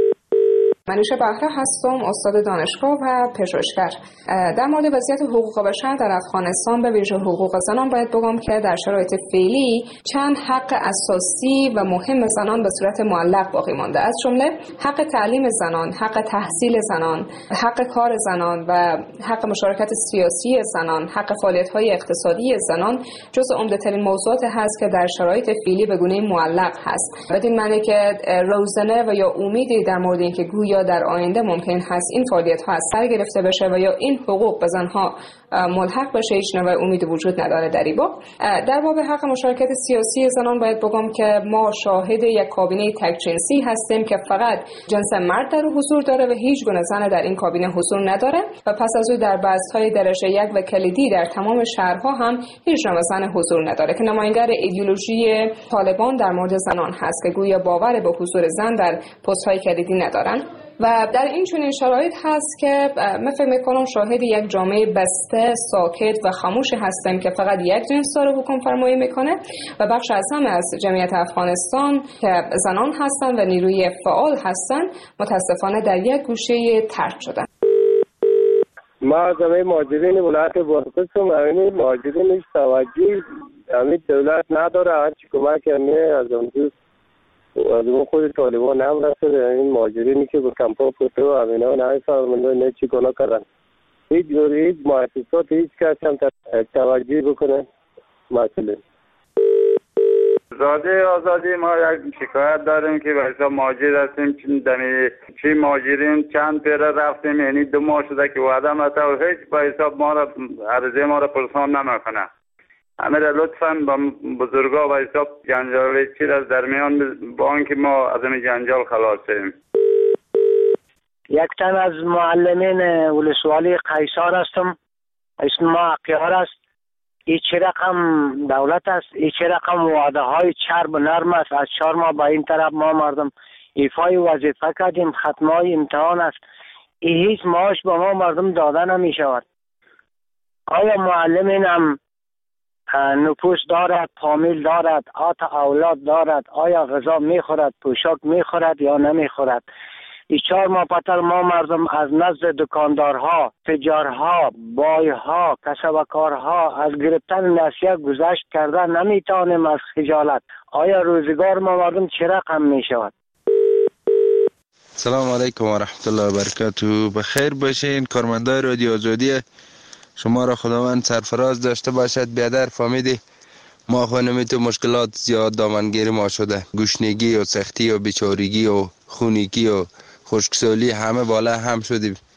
F: منیشه بهره هستم، استاد دانشگاه و پژوهشگر. در مورد وضعیت حقوق بشر در افغانستان به ویژه حقوق زنان باید بگم که در شرایط فعلی چند حق اساسی و مهم زنان به صورت معلق باقی مانده، از جمله حق تعلیم زنان، حق تحصیل زنان، حق کار زنان و حق مشارکت سیاسی زنان، حق فعالیت‌های اقتصادی زنان جزو عمده‌ترین موضوعات هست که در شرایط فعلی به گونه معلق هست. بدین معنی که روزنه و یا امیدی در مورد اینکه یا در آینده ممکن هست این فعالیت ها از سر گرفته بشه و یا این حقوق به زنها ملحق بشه، هیچ نوع امیدی وجود نداره در این باب. در باب حق مشارکت سیاسی زنان باید بگم که ما شاهد یک کابینه تک جنسی هستیم که فقط جنس مرد در حضور داره و هیچ گونه زن در این کابینه حضور نداره و پس از او در بحث‌های درجه 1 و کلیدی در تمام شهرها هم هیچ نوع زن حضور نداره که نماینگر ایدئولوژی طالبان در مورد زنان هست که گویا باور به حضور زن در پست‌های کلیدی ندارن. و در این چنین شرایط هست که من فکر می‌کنم شاهد یک جامعه بسته، ساکت و خاموش هستیم که فقط یک جنس داره حکم فرمایی میکنه و بخش از همه از جمعیت افغانستان که زنان هستن و نیروی فعال هستن متاسفانه در یک گوشه ترک شدن.
V: ما از همه مهاجرین ولایت بادغیس همین مهاجرین هیچ توجهی همین دولت نداره. هرچی کمک همه از اونجا از اون خود طالبان هم رسده. این مهاجرینی که به کمپا پوته و همین ها نه فرمانده نه چی گناه کردن. هیچ مؤسسات هیچ کس هم توجهی بکنه مسئله.
G: آزادی ما یک شکایت داریم که به حساب مهاجر هستیم. چی مهاجرین چند پیره رفتیم، یعنی 2 ماه شده که وعده مطلب و هیچ به حساب ما را عرضه ما را پرسان نمیکنه. امیر لطفاً با بزرگا و حساب جنجال چی از درمیان با آنکه ما از این جنجال خلاص شیم.
W: یک تن از معلمین ولسوالی قیصر هستم، اسم ما اقیار است.
Z: این چه رقم دولت است؟ این چه رقم وعده های چرب و نرم است؟ از 4 ماه به این طرف ما مردم ایفای وظیفه کردیم، ختمای امتحان است، این هیچ معاش به ما مردم داده نمی شود. آیا معلم این هم نفوس دارد، فامیل دارد، آت اولاد دارد؟ آیا غذا میخورد، پوشاک میخورد یا نمیخورد؟ این 4 ماه پتر ما مردم از نزد دکاندارها، تجارها، بایها، کسبکارها از گرفتن نسیه گذشت کرده نمیتوانیم از خجالت. آیا روزگار ما مردم چه رقم میشود؟
H: سلام علیکم و رحمت الله و برکاته. بخیر باشین کارمندای رادیو آزادی، شما را خداوند سرفراز داشته باشد. بیادر فهمیدی ما خونمی تو مشکلات زیاد دامنگیر ما شده، گشنگی و سختی و بیچارگی و خونیکی و خشکسالی همه بالا هم شدیم.